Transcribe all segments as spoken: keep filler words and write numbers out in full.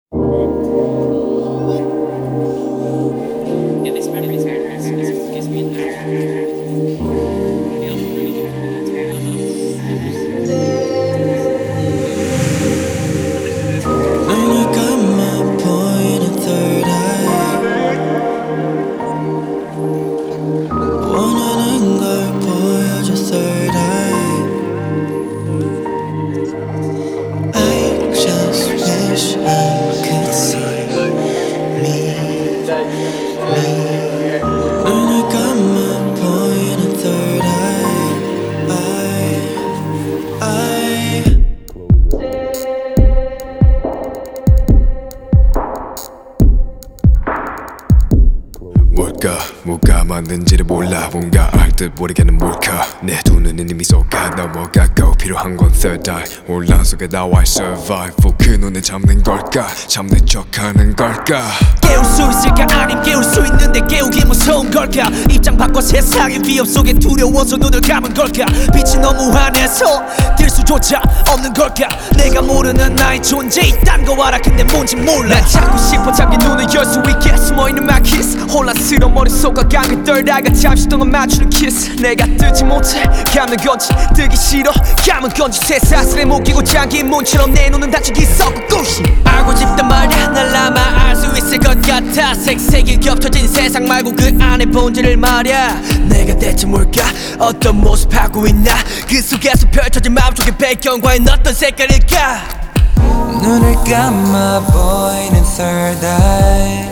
뭘까 뭐가 맞는지를 몰라 뭔가 알 듯 모르게는 뭘까 내 두 눈은 이미 속아 넘어가고 필요한 건 third eye 혼란 속에 나와 survive 그 눈에 잡는 걸까 잡는 척하는 걸까 깨울 수 있을까 아님 깨울 수 있는데 깨우기 무서운 걸까 입장 바꿔 세상의 위협 속에 두려워서 눈을 감은 걸까 빛이 너무 환해서 들 수조차 없는 걸까 내가 모르는 나의 존재 있단 거 알아 근데 뭔지 몰라 난 찾고 싶어 잠긴 눈을 열 수 있게 숨어있는 my kiss 혼란스러운 머릿속과 감기 떨다가 잠시 동안 맞추는 키스 내가 뜨지 못해 감는 건지 뜨기 싫어 감은 건지 쇠사슬에 묶이고 잠긴 문처럼 내 눈은 닫히기 썩고 꾸시 알고 싶단 말야 날 아마 알 수 있을 것 같아 색색이 겹쳐진 세상 말고 그 안에 본질을 말야 내가 대체 뭘까 어떤 모습 하고 있나 그 속에서 펼쳐진 마음속의 배경과는 어떤 색깔일까 눈을 감아 보이는 third eye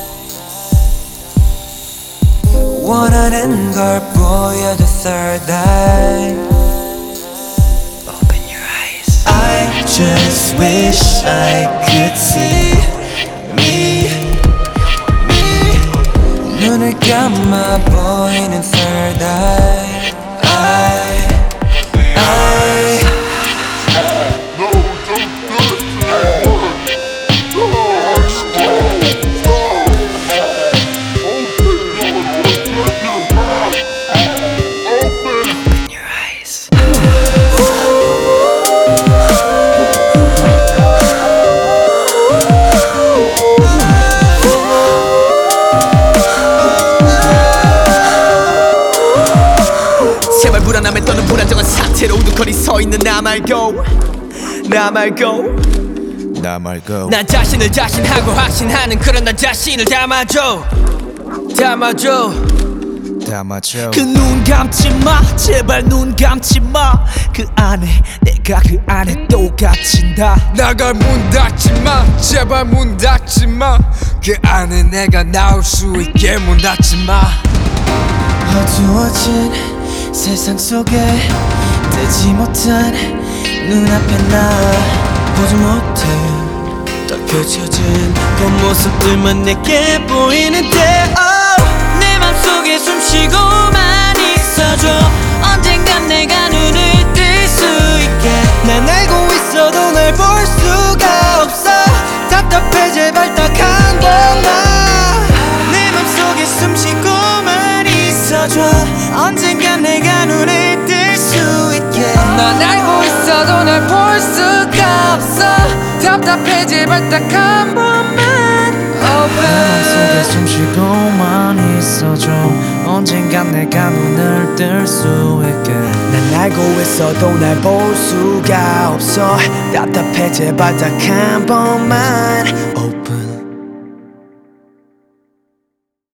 원하는 걸 보여줘 third eye Open your eyes I just wish I could see me, me 눈을 감아 보이는 third eye I, I 제발 불안함에 떠는 불안정한 상태로 우두커니 서있는 나 말고 나 말고 나 말고 난 자신을 자신하고 확신하는 그런 나 자신을 담아줘 담아줘 담아줘 그 눈 감지마 제발 눈 감지마 그 안에 내가 그 안에 또 갇힌다 나갈 문 닫지마 제발 문 닫지마 그 안에 내가 나올 수 있게 문 닫지마 어두워진 세상 속에 뜨지 못한 눈앞에 나 보지 못해 딱 펼쳐진 그 모습들만 내게 보이는데 oh, 내 맘속에 숨쉬고만 있어줘 언젠간 내가 눈을 뜰 수 있게 난 알고 있어도 날 볼 수가 없어 답답해 제발 딱 한 번만 내 맘속에 숨쉬고만 있어줘 언젠간 내가 눈을 뜰 수 있게 난 알고 있어도 날 볼 수가 없어 답답해 제발 딱 한 번만 oh, 내 맘속에 숨쉬고만 있어줘 언젠간 내가 눈을 뜰 수 있게 난 알고 있어도 날 볼 수가 없어 답답해 제발 딱 한 번만